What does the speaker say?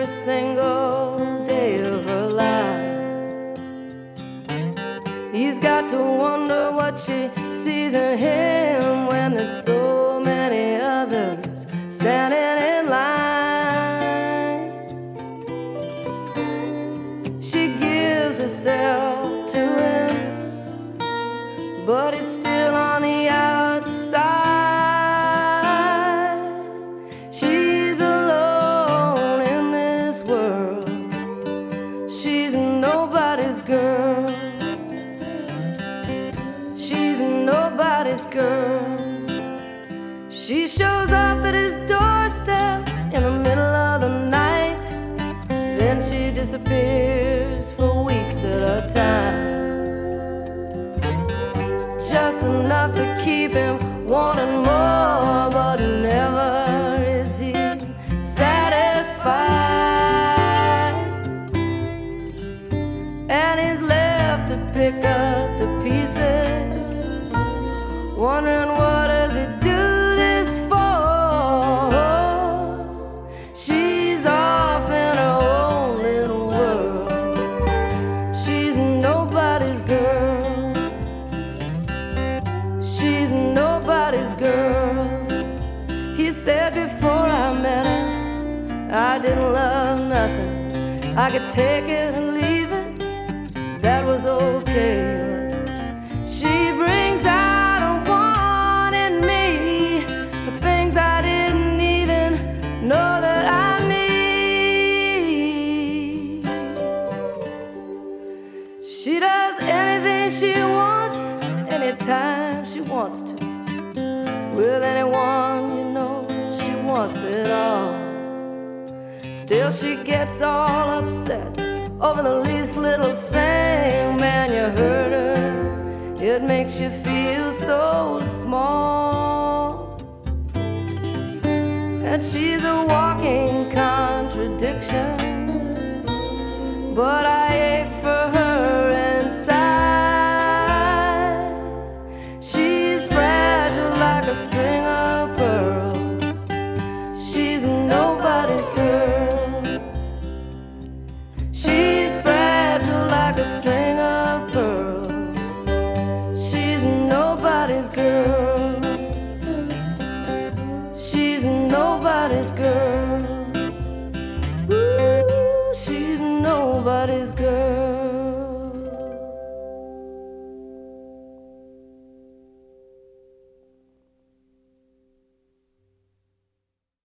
single day of her life. He's got to wonder what she sees in him when there's so many others standing in line. She gives herself to him, but he's still on the outside. She's alone in this world. She's nobody's girl. She's nobody's girl. She shows up at his doorstep in the middle of the night. Then she disappears for weeks at a time. Just enough to keep him wanting more, but never is he satisfied. And he's left to pick up the pieces, wondering what does he do this for. She's off in her own little world. She's nobody's girl. She's nobody's girl. He said before I met her, I didn't love nothing. I could take it and leave it, that was okay. She brings out a want in me for things I didn't even know that I need. She does anything she wants, anytime she wants to. With anyone, you know, she wants it all. Still she gets all upset over the least little thing. Man, you hurt her, it makes you feel so small. And she's a walking contradiction, but I ache for her inside. She's fragile like a string of pearls. She's nobody's girl. She's fragile like a string of pearls. She's nobody's girl. She's nobody's girl. Ooh, she's nobody's girl.